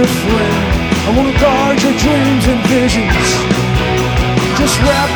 friend. I wanna guard your dreams and visions. Just wrap